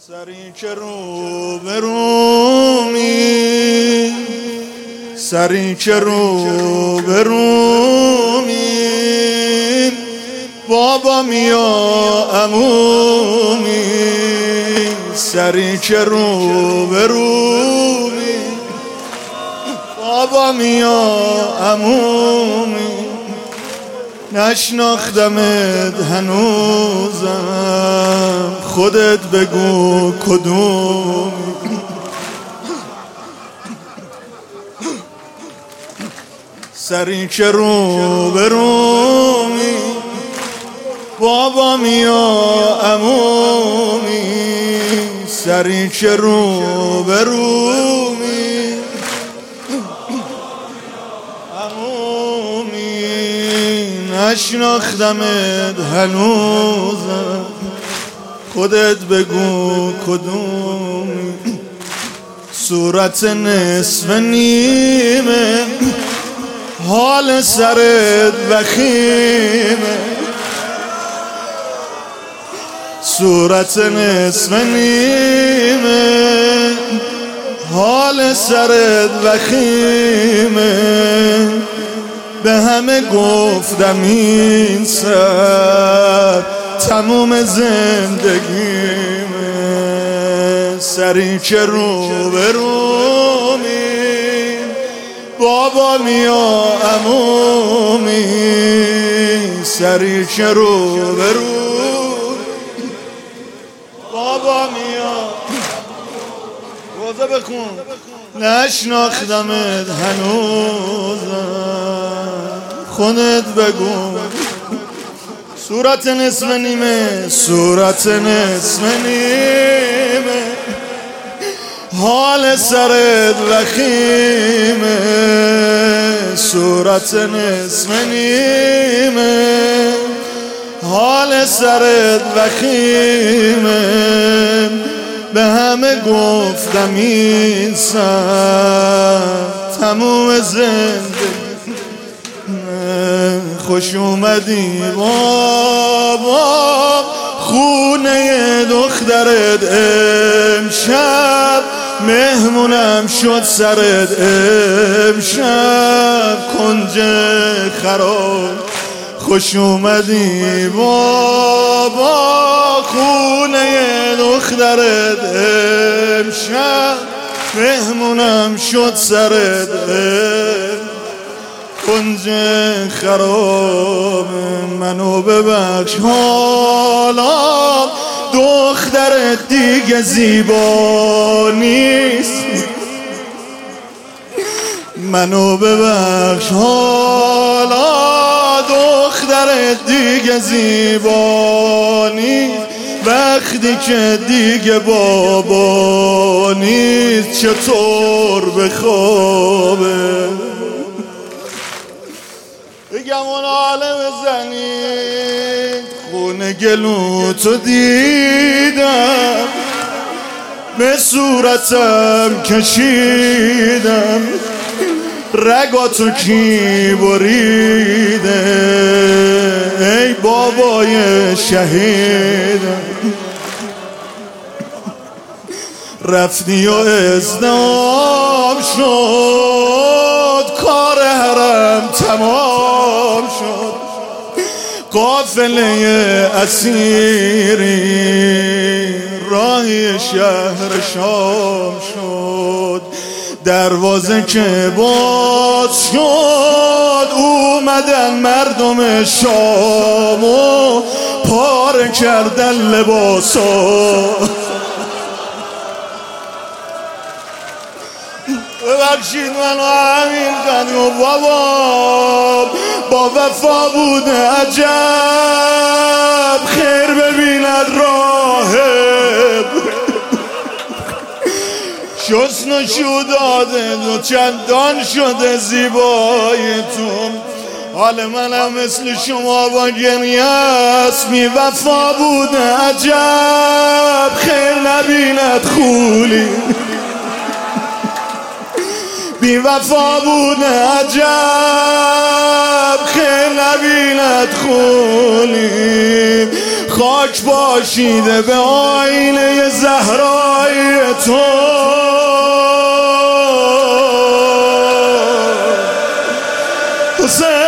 سری که رو برومی، سری که رو برومی، بابا میا عمومی، سری که رو برومی، بابا میا عمومی، نشناختمت هنوزم، خودت بگو کدومی. سری که رو برومی، بابا میا عمومی، سری که رو برومی، عمومی، نشناختمت هنوزم، خودت بگو کدومی. صورت نصف نیمه، حال سرت وخیمه، صورت نصف نیمه، حال سرت وخیمه، به همه گفتم این سر تموم زندگیمه. سری که رو برومی، بابا میا عمومی، سری که رو برومی، بابا میا. روزه بکن. نشناختمت هنوزم، خودت بگو. صورت نصف نیمه، صورت نصف نیمه، حال سرت وخیمه، صورت نصف نیمه، حال سرت وخیمه، به همه گفتم این سر تموم زندگی. خوش اومدی بابا خونه دخترت، امشب مهمونم شد سرت، امشب کنج خراب. خوش اومدی بابا خونه دخترت، امشب مهمونم شد سرت، کنج خراب. منو ببخش حالا دخترت دیگه زیبا نیست، منو ببخش حالا دخترت دیگه زیبا نیست، وقتی که دیگه بابا نیست چطور بخوابه. بگم اون عالم زنی خونه گلوتو دیدم، به صورتم کشیدم، رگاتو کی بریده ای بابای شهیدم. رفتی و ازدحام شد، کار حرم تمام شد، قافله اسیری راهی شهر شام شد، دروازه که باز شد اومدن مردم شام و پاره کردن لباسا. ببخشید منو همین قدیم و بابا با وفا بوده عجب، خیر ببیند راهب، شسن و شو داده و چندان شده زیبایتون، حال منم مثل شما با گریه است. بی وفا بوده عجب، خیر نبیند خولی، بی وفا بوده عجب، خیر نبیند خولی، خاک باشیده به آینه زهرا. حسین